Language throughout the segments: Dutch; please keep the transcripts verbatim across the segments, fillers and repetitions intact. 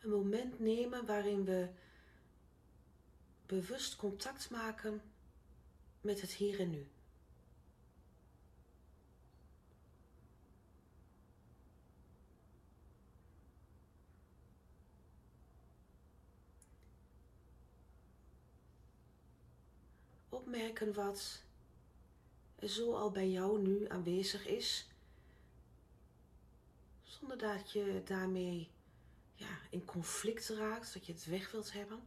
een moment nemen waarin we bewust contact maken met het hier en nu. Opmerken wat er zo al bij jou nu aanwezig is, zonder dat je daarmee ja, in conflict raakt, dat je het weg wilt hebben.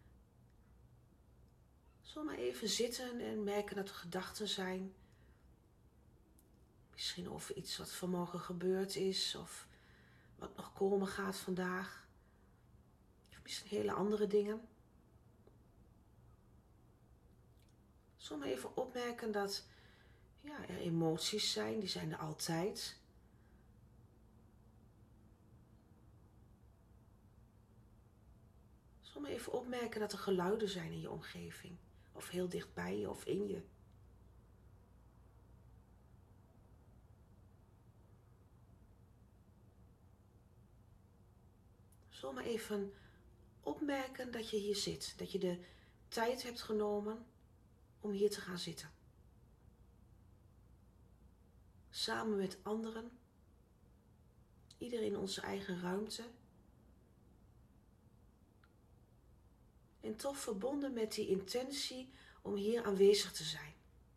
Zomaar even zitten en merken dat er gedachten zijn. Misschien over iets wat vanmorgen gebeurd is of wat nog komen gaat vandaag. Of misschien hele andere dingen. Zomaar even opmerken dat ja, er emoties zijn, die zijn er altijd. Zomaar even opmerken dat er geluiden zijn in je omgeving. Of heel dichtbij je of in je. Zomaar even opmerken dat je hier zit. Dat je de tijd hebt genomen om hier te gaan zitten. Samen met anderen. Ieder in onze eigen ruimte. En toch verbonden met die intentie om hier aanwezig te zijn.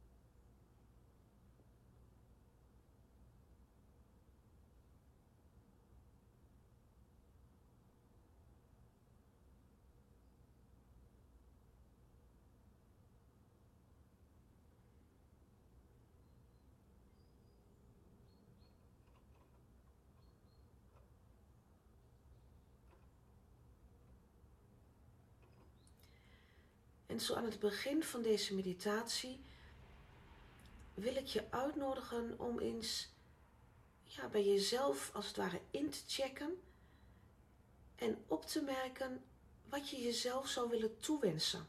En zo aan het begin van deze meditatie wil ik je uitnodigen om eens ja, bij jezelf als het ware in te checken en op te merken wat je jezelf zou willen toewensen.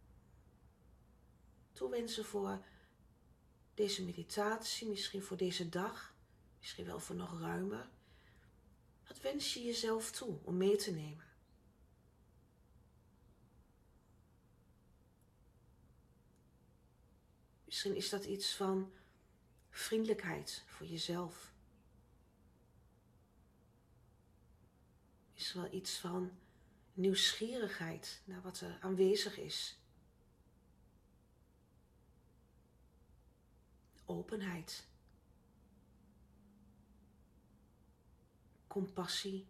Toewensen voor deze meditatie, misschien voor deze dag, misschien wel voor nog ruimer. Wat wens je jezelf toe om mee te nemen? Misschien is dat iets van vriendelijkheid voor jezelf. Is wel iets van nieuwsgierigheid naar wat er aanwezig is. Openheid. Compassie.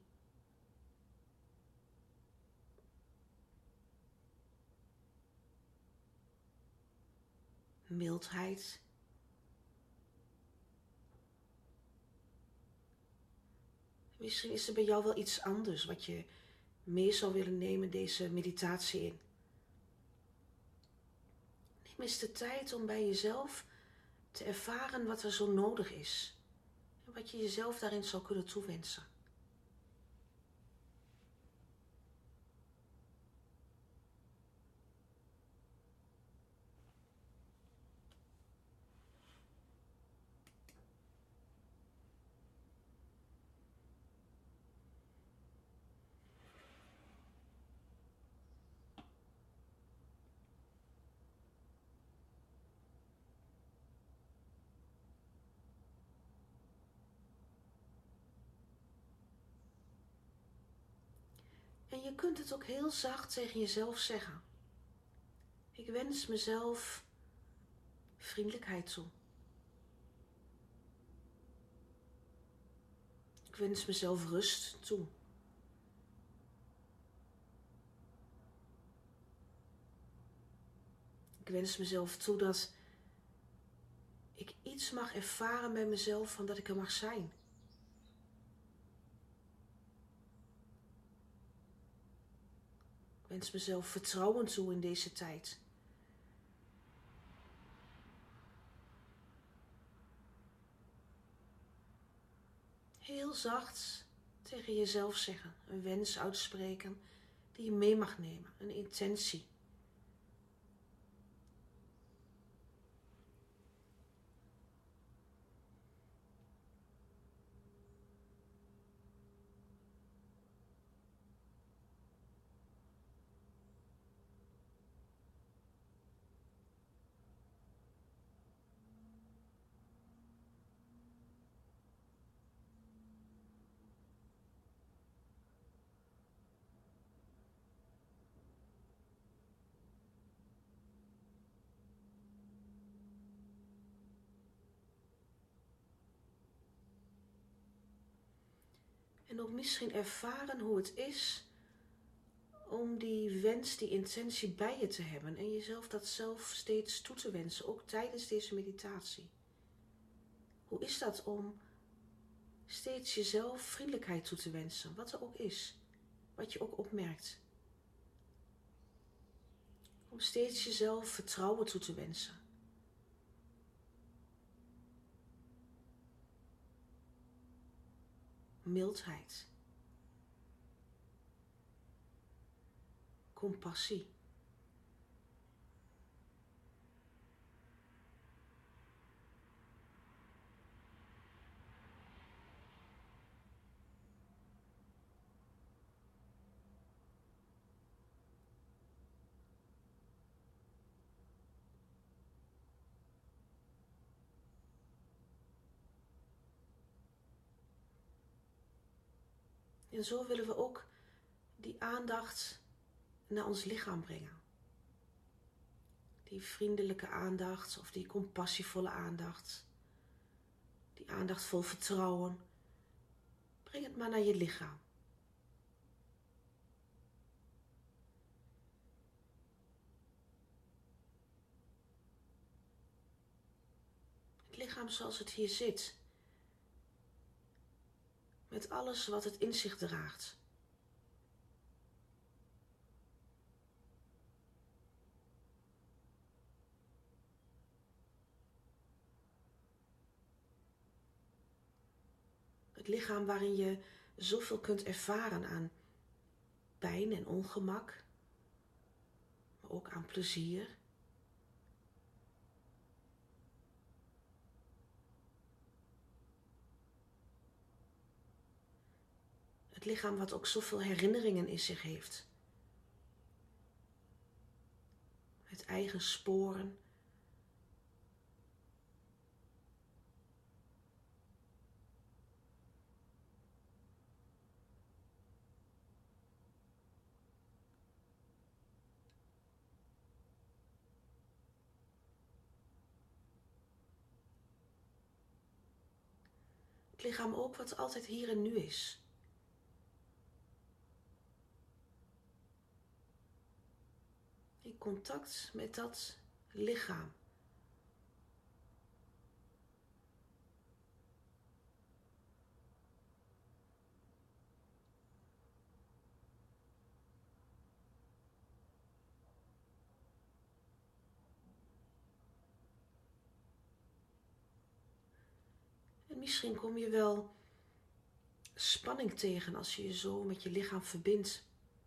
Mildheid. Misschien is er bij jou wel iets anders wat je mee zou willen nemen deze meditatie in. Neem eens de tijd om bij jezelf te ervaren wat er zo nodig is. En wat je jezelf daarin zou kunnen toewensen. En je kunt het ook heel zacht tegen jezelf zeggen. Ik wens mezelf vriendelijkheid toe. Ik wens mezelf rust toe. Ik wens mezelf toe dat ik iets mag ervaren bij mezelf van dat ik er mag zijn. Ik wens mezelf vertrouwen toe in deze tijd. Heel zacht tegen jezelf zeggen, een wens uitspreken die je mee mag nemen, een intentie. En ook misschien ervaren hoe het is om die wens, die intentie bij je te hebben. En jezelf dat zelf steeds toe te wensen, ook tijdens deze meditatie. Hoe is dat om steeds jezelf vriendelijkheid toe te wensen, wat er ook is, wat je ook opmerkt. Om steeds jezelf vertrouwen toe te wensen. Mildheid. Compassie. En zo willen we ook die aandacht naar ons lichaam brengen. Die vriendelijke aandacht of die compassievolle aandacht. Die aandacht vol vertrouwen. Breng het maar naar je lichaam. Het lichaam zoals het hier zit. Met alles wat het in zich draagt. Het lichaam waarin je zoveel kunt ervaren aan pijn en ongemak, maar ook aan plezier. Het lichaam wat ook zoveel herinneringen in zich heeft. Met eigen sporen. Het lichaam ook wat altijd hier en nu is. In contact met dat lichaam. En misschien kom je wel spanning tegen als je je zo met je lichaam verbindt.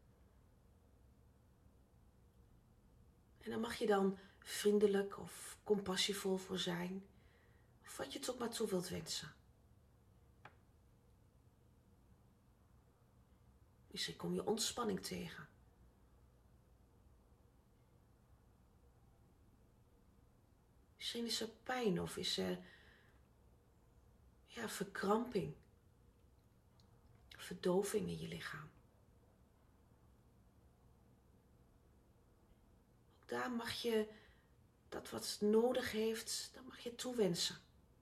En daar mag je dan vriendelijk of compassievol voor zijn. Of wat je het ook maar toe wilt wensen. Misschien kom je ontspanning tegen. Misschien is er pijn of is er ja, verkramping. Verdoving in je lichaam. Ook daar mag je dat wat nodig heeft, dat mag je toewensen.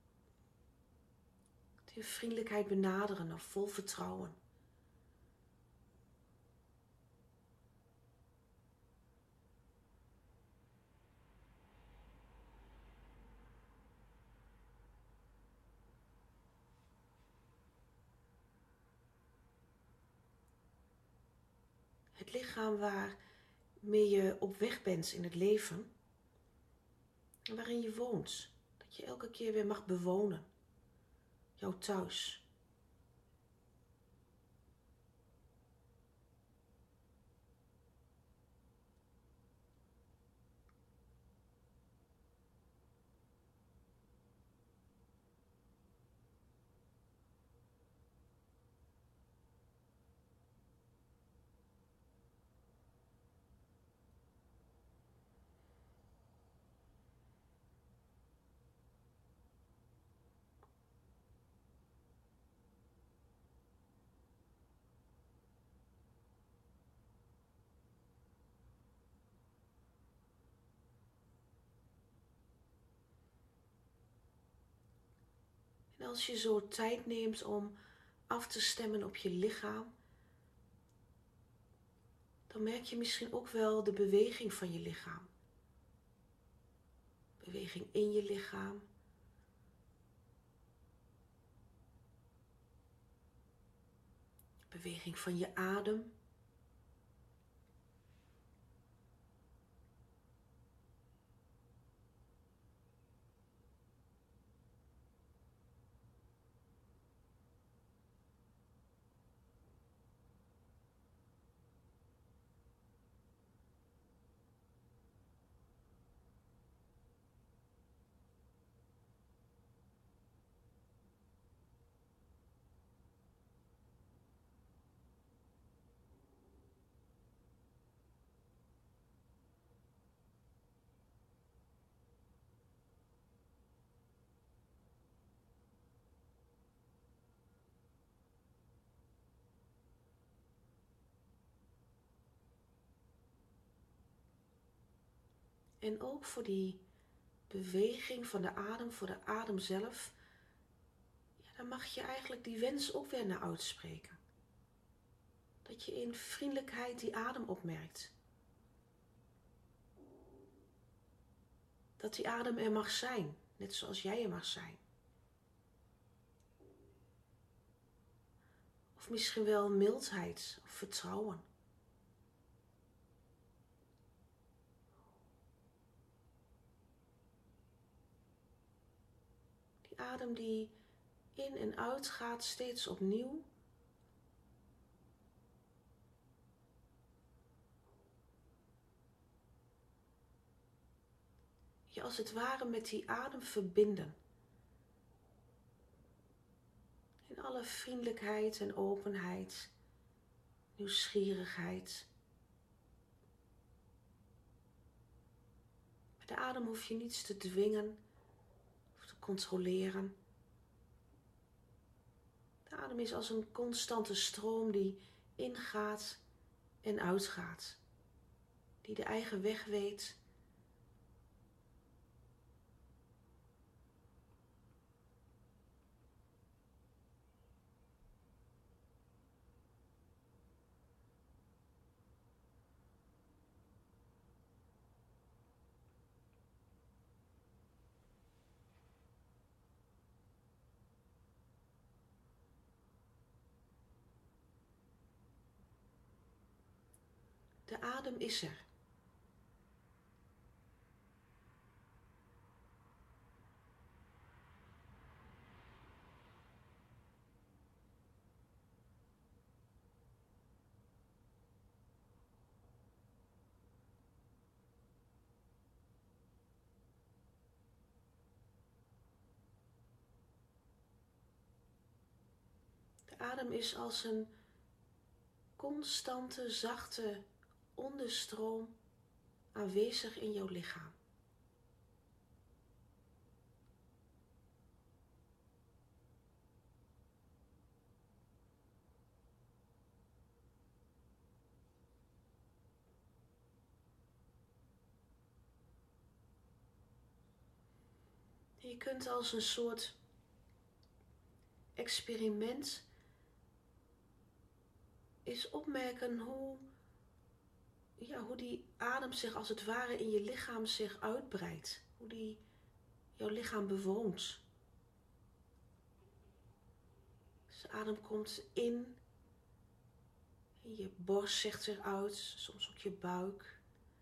Die vriendelijkheid benaderen of vol vertrouwen. Het lichaam waarmee je op weg bent in het leven. En waarin je woont. Dat je elke keer weer mag bewonen. Jouw thuis. En als je zo tijd neemt om af te stemmen op je lichaam, dan merk je misschien ook wel de beweging van je lichaam. Beweging in je lichaam. Beweging van je adem. En ook voor die beweging van de adem, voor de adem zelf, ja, dan mag je eigenlijk die wens ook weer naar uitspreken. Dat je in vriendelijkheid die adem opmerkt. Dat die adem er mag zijn, net zoals jij er mag zijn. Of misschien wel mildheid of vertrouwen. Die adem die in en uit gaat steeds opnieuw. Je als het ware met die adem verbinden. In alle vriendelijkheid en openheid, nieuwsgierigheid. Met de adem hoef je niets te dwingen of te controleren. De adem is als een constante stroom die ingaat en uitgaat. Die de eigen weg weet. De adem is er. De adem is als een constante, zachte onderstroom aanwezig in jouw lichaam. Je kunt als een soort experiment eens opmerken hoe, ja, hoe die adem zich als het ware in je lichaam zich uitbreidt. Hoe die jouw lichaam bewoont. Dus de adem komt in. En je borst zegt eruit, soms ook je buik.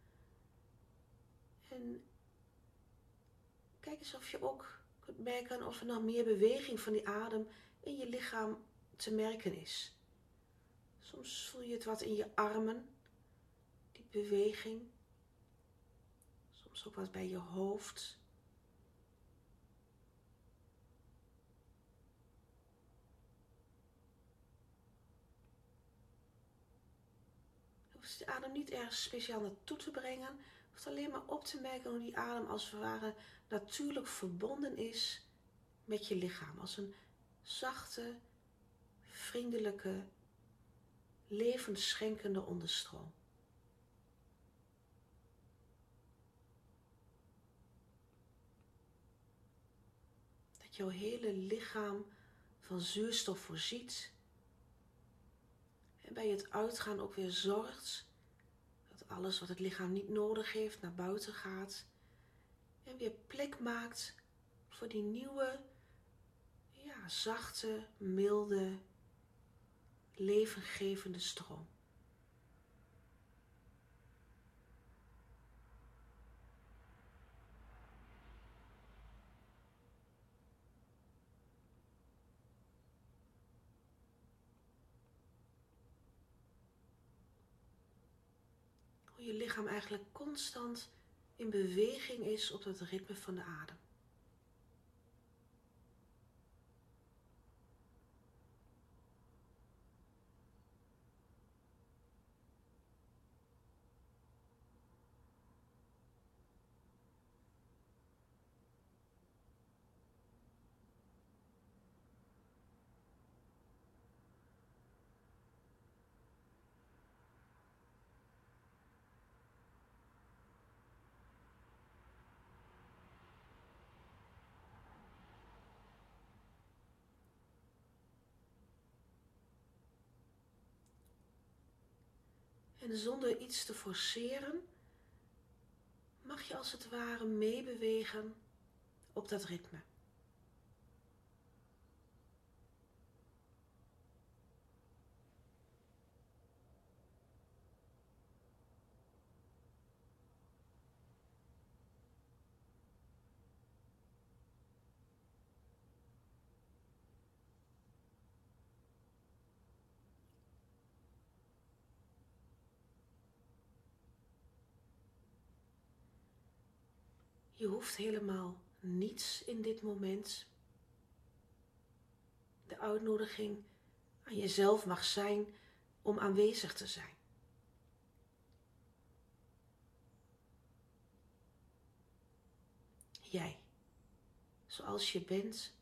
En kijk eens of je ook kunt merken of er nog meer beweging van die adem in je lichaam te merken is. Soms voel je het wat in je armen, die beweging. Soms ook wat bij je hoofd. Je hoeft de adem niet ergens speciaal naartoe te brengen. Je hoeft alleen maar op te merken hoe die adem als het ware natuurlijk verbonden is met je lichaam. Als een zachte, vriendelijke, levensschenkende onderstroom. Dat jouw hele lichaam van zuurstof voorziet. En bij het uitgaan ook weer zorgt dat alles wat het lichaam niet nodig heeft naar buiten gaat. En weer plek maakt voor die nieuwe, ja, zachte, milde, levengevende stroom. Hoe je lichaam eigenlijk constant in beweging is op het ritme van de adem. En zonder iets te forceren, mag je als het ware meebewegen op dat ritme. Je hoeft helemaal niets in dit moment. De uitnodiging aan jezelf mag zijn om aanwezig te zijn. Jij, zoals je bent.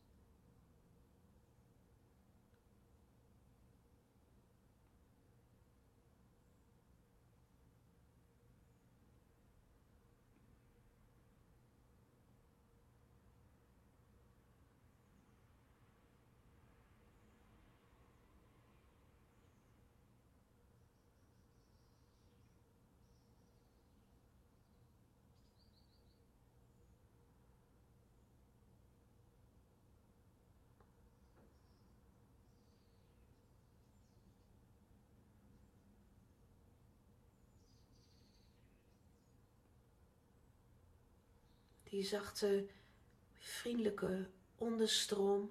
Die zachte, vriendelijke onderstroom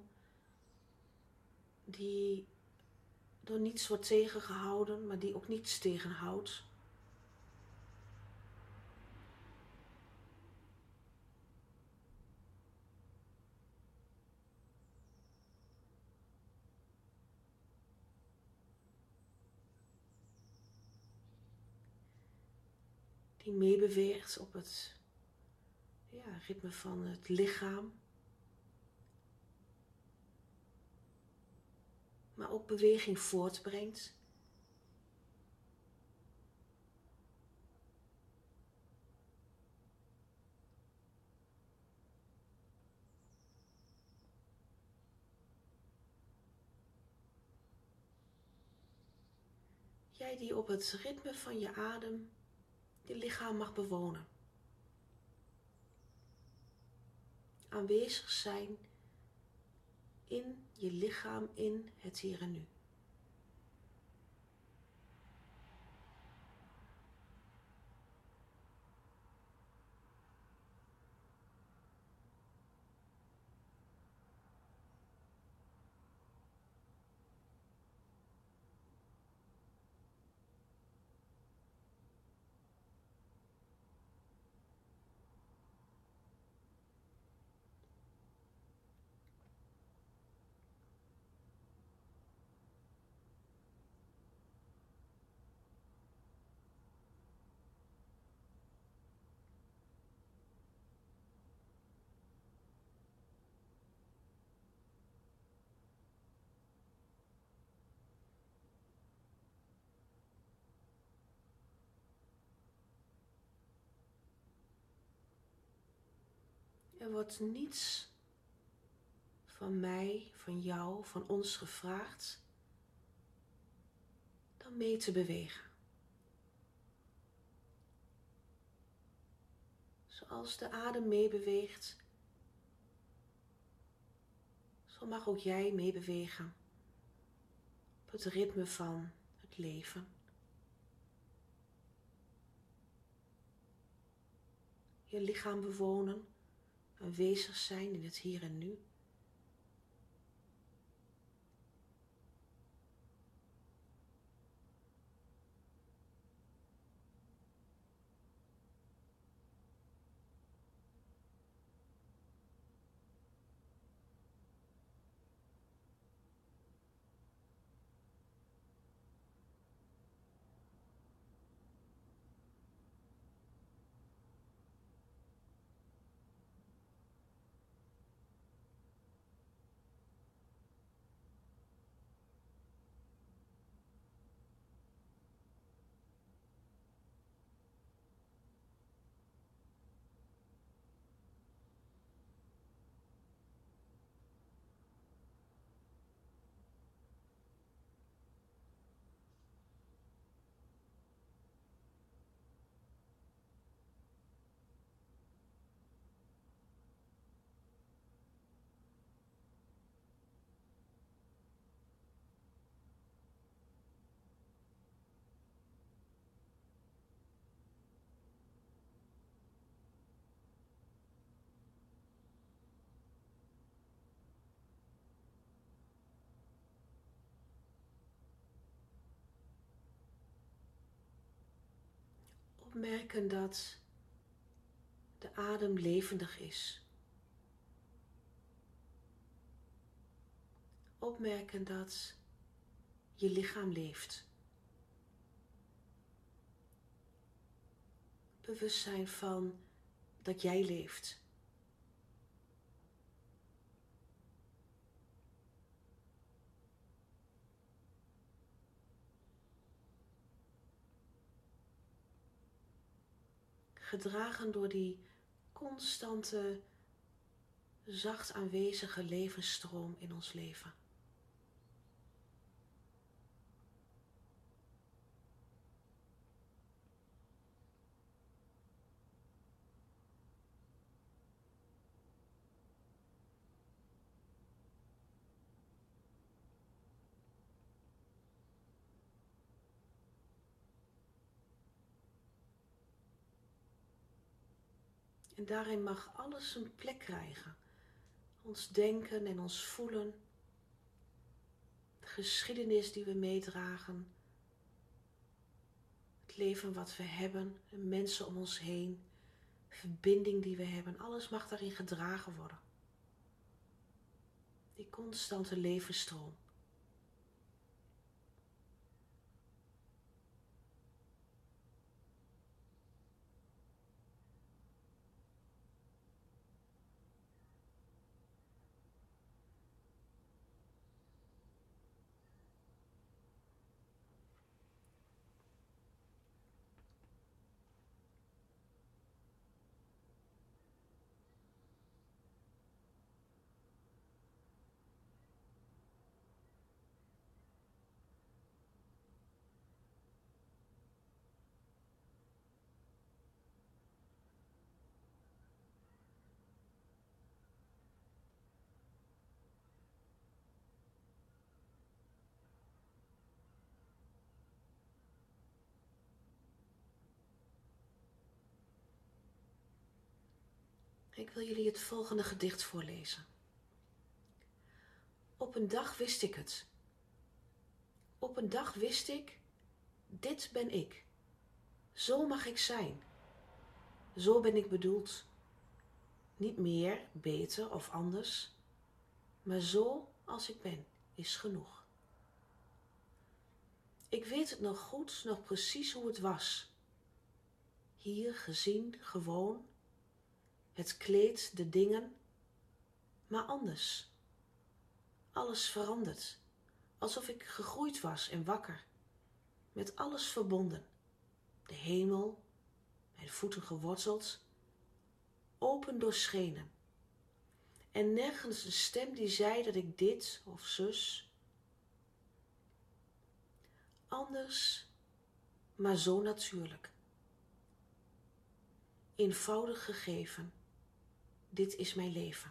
die door niets wordt tegengehouden, maar die ook niets tegenhoudt. Die meebeweegt op het ja, ritme van het lichaam. Maar ook beweging voortbrengt. Jij die op het ritme van je adem je lichaam mag bewonen. Aanwezig zijn in je lichaam, in het hier en nu. Er wordt niets van mij, van jou, van ons gevraagd dan mee te bewegen. Zoals de adem meebeweegt, zo mag ook jij meebewegen op het ritme van het leven. Je lichaam bewonen, aanwezig zijn in het hier en nu. Opmerken dat de adem levendig is. Opmerken dat je lichaam leeft. Bewustzijn van dat jij leeft. Gedragen door die constante, zacht aanwezige levensstroom in ons leven. En daarin mag alles een plek krijgen. Ons denken en ons voelen. De geschiedenis die we meedragen. Het leven wat we hebben. De mensen om ons heen. De verbinding die we hebben. Alles mag daarin gedragen worden. Die constante levensstroom. Ik wil jullie het volgende gedicht voorlezen. Op een dag wist ik het. Op een dag wist ik, dit ben ik. Zo mag ik zijn. Zo ben ik bedoeld. Niet meer, beter of anders, maar zo als ik ben, is genoeg. Ik weet het nog goed, nog precies hoe het was. Hier gezien, gewoon, het kleed, de dingen, maar anders. Alles veranderd, alsof ik gegroeid was en wakker, met alles verbonden. De hemel, mijn voeten geworteld, open doorschenen. En nergens een stem die zei dat ik dit of zus. Anders, maar zo natuurlijk. Eenvoudig gegeven. Dit is mijn leven.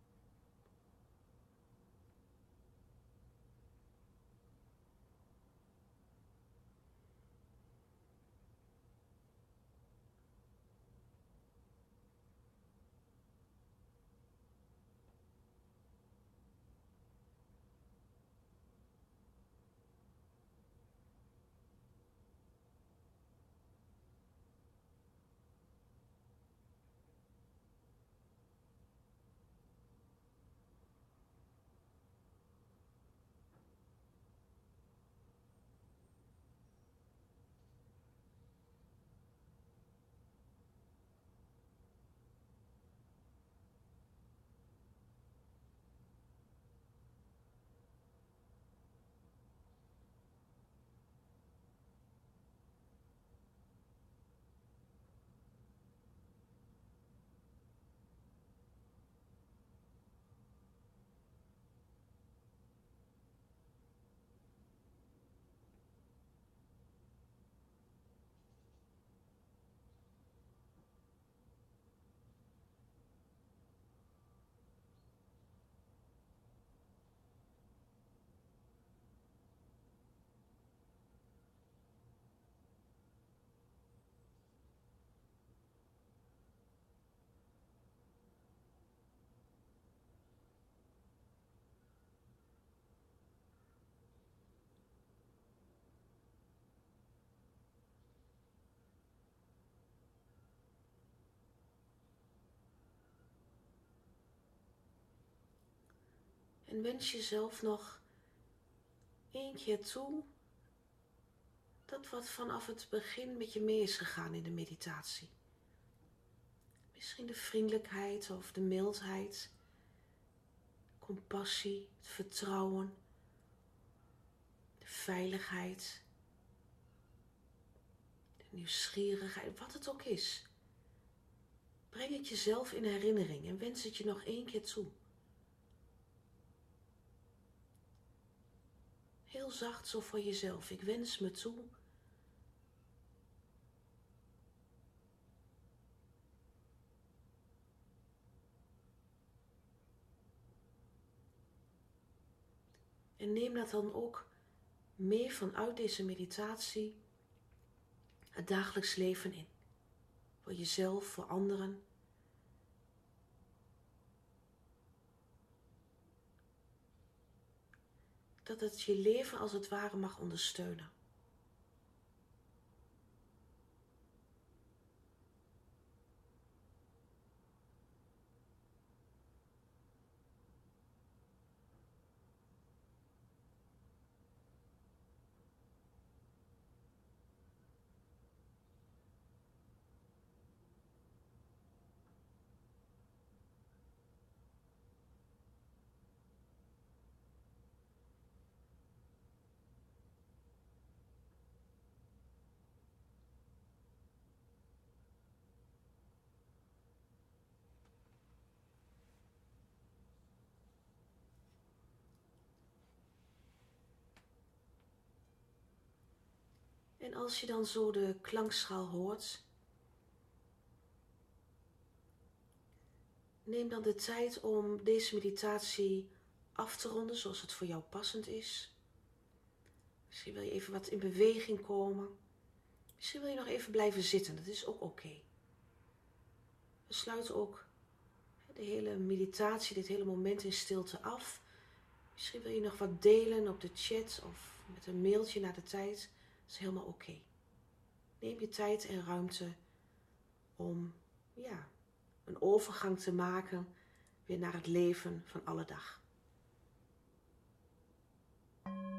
En wens jezelf nog één keer toe dat wat vanaf het begin met je mee is gegaan in de meditatie. Misschien de vriendelijkheid of de mildheid, compassie, het vertrouwen, de veiligheid, de nieuwsgierigheid, wat het ook is. Breng het jezelf in herinnering en wens het je nog één keer toe. Heel zacht zo voor jezelf. Ik wens me toe. En neem dat dan ook mee vanuit deze meditatie het dagelijks leven in. Voor jezelf, voor anderen. Dat het je leven als het ware mag ondersteunen. En als je dan zo de klankschaal hoort, neem dan de tijd om deze meditatie af te ronden zoals het voor jou passend is. Misschien wil je even wat in beweging komen. Misschien wil je nog even blijven zitten, dat is ook oké. We sluiten ook de hele meditatie, dit hele moment in stilte af. Misschien wil je nog wat delen op de chat of met een mailtje naar de tijd. Dat is helemaal oké. Neem je tijd en ruimte om ja, een overgang te maken weer naar het leven van alle dag.